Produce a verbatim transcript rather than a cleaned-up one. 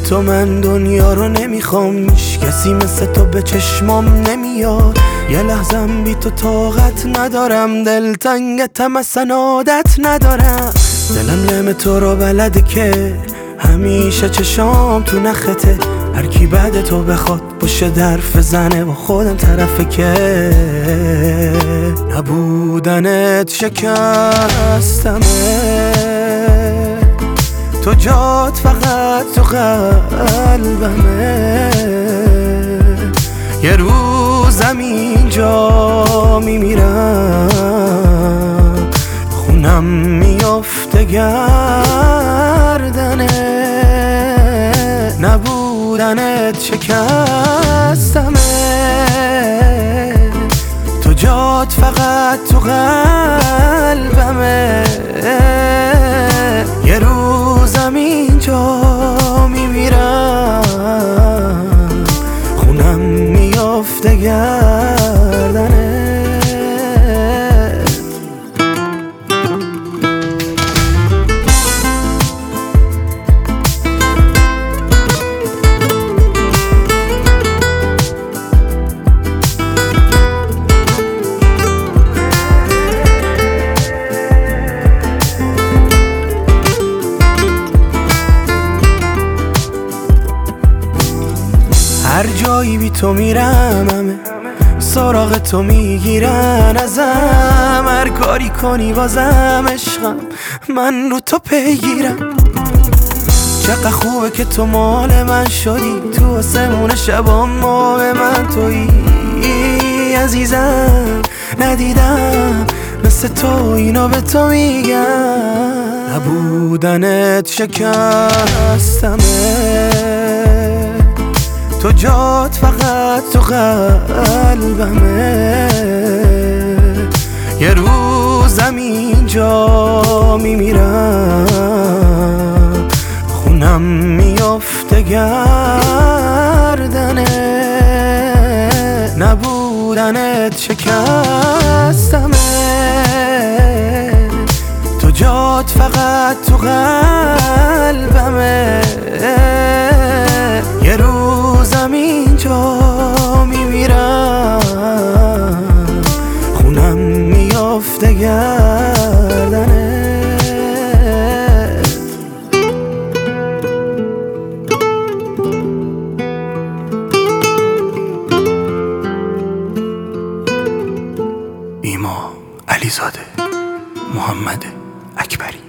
تو من دنیا رو نمیخوام، هیچ کسی مثل تو به چشمام نمیاد. یه لحظم بی تو طاقت ندارم، دلتنگتم اصلا عادت ندارم. دلم لم تو رو بلده که همیشه چشام تو نخته، هر کی بعد تو بخواد پشت درف زنه و خودم طرفه که نبودنت شکستمه. تو جات فقط تو قلبمه، یه روزم اینجا میمیرم، خونم میافته گردنه. نبودنت شکستمه، تو جات فقط تو قلبمه، یه روزم اینجا میمیرم، خونم میافته گردنه. هر جایی بی تو میرم همه سراغ تو میگیرن ازم، هر کاری کنی بازم عشقم من رو تو پیگیرم. چقدر خوبه که تو مال من شدی، تو آسمون شبام ماه من تویی عزیزم. ندیدم مثل تو اینو به تو میگم، نبودنت شکستمه، تو جات فقط تو قلبمه، یه روزم اینجا میمیرم، خونم میافته گردنه. نبودنت شکستمه، تو جات فقط تو قلبمه، یه روزم اینجا میمیرم، خونم میافته گردنه. ایما علیزاده محمد اکبری.